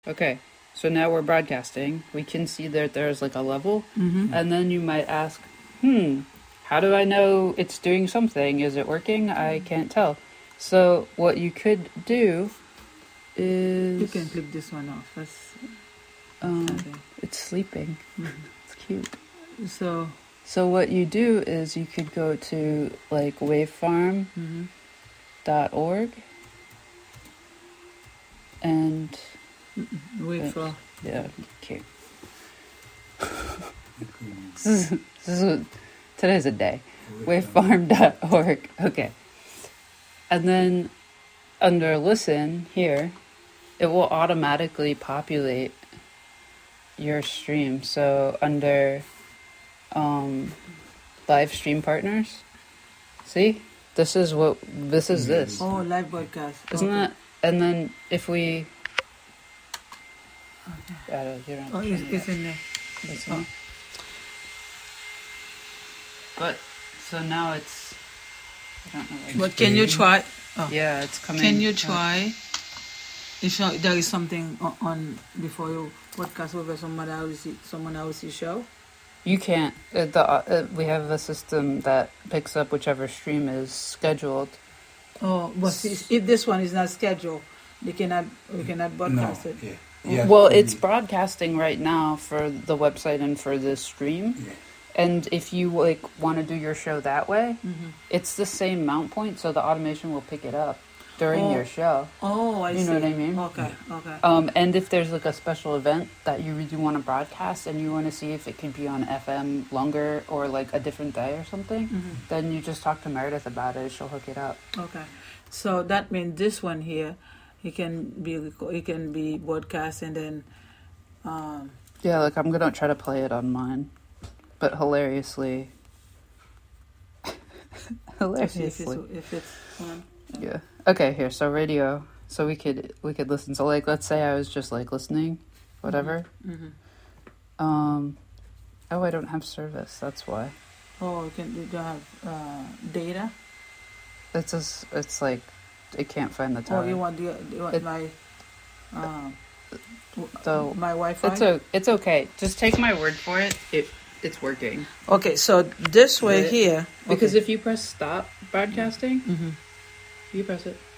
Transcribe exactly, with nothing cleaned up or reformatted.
Okay, so now we're broadcasting. We can see that there's like a level, Mm-hmm. and then you might ask, hmm, how do I know it's doing something? Is it working? I can't tell. So what you could do is... You can click this one off. That's, Um, okay. it's sleeping. Mm-hmm. It's cute. So, So what you do is you could go to like wavefarm dot org mm-hmm. and wait Wait. for. yeah, cute. this is, this is today's a day. wavefarm dot org. Okay. And then under listen here, it will automatically populate your stream. So under um, live stream partners, see, this is what this is. This Oh, live broadcast. isn't Okay. that? And then if we, Okay. I don't, you don't Oh, it's, it's in there. listen. Oh. But so now it's. I don't know. Like, But can you try? Oh. yeah, it's coming. Can you uh, try? If you, there is something on, on before you podcast over someone else's someone else's show. You can't. Uh, the uh, uh, we have a system that picks up whichever stream is scheduled. Oh, but if if this one is not scheduled, they cannot we cannot broadcast no, it. Yeah. Yeah. Well, it's broadcasting right now for the website and for this stream. Yeah. And if you like want to do your show that way, Mm-hmm. it's the same mount point, so the automation will pick it up during Oh. your show. Oh, I You see. know what I mean? Okay, okay. Um, and if there's like a special event that you really want to broadcast and you want to see if it could be on F M longer or like a different day or something, Mm-hmm. then you just talk to Meredith about it. She'll hook it up. Okay, so that means this one here, it can be it can be broadcast and then. Um, Yeah, like I'm gonna try to play it on mine, but hilariously, if hilariously, it's if it's on. yeah. Okay, here. So radio. So we could we could listen. So like, let's say I was just like listening, whatever. Mm-hmm. Um, oh, I don't have service. That's why. Oh, you can you don't have uh, data. It's just it's like it can't find the Oh, tower. you want the you want It- my um, So my Wi-Fi. It's o- it's okay. Just take my word for it. It it's working. Okay, so this way Right. here Because okay. if you press stop broadcasting, Mhm. you press it.